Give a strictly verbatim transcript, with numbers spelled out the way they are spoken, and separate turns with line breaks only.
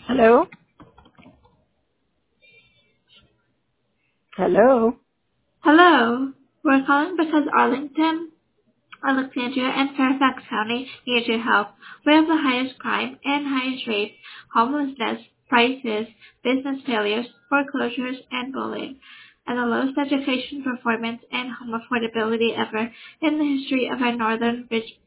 Hello? Hello?
Hello. We're calling because Arlington, Alexandria, and Fairfax County need your help. We have the highest crime and highest rates, homelessness, prices, business failures, foreclosures, and bullying, and the lowest education performance and home affordability ever in the history of our northern